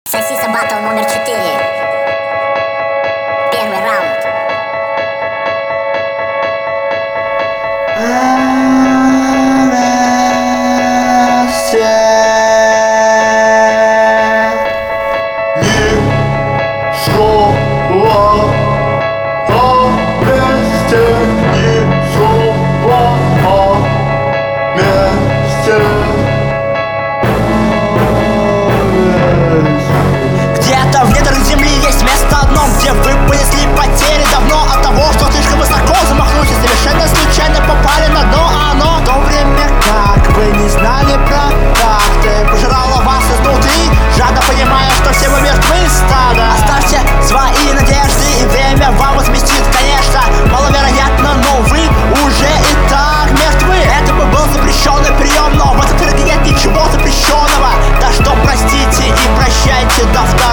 Сосиса батл номер 4. Первый раунд. Где-то в недрах земли есть место одно, где вы понесли потери давно от того, что слишком высоко замахнулись и совершенно случайно попали на дно. А оно в то время, как вы не знали про факты, пожирало вас изнутри, жадно понимая, что все вы мертвы, стадо. Оставьте свои надежды, и время вам возместит, конечно. Маловероятно, но вы уже и так мертвы. Это бы был запрещенный прием, но в этом нет ничего запрещенного. Да что простите и прощайте, да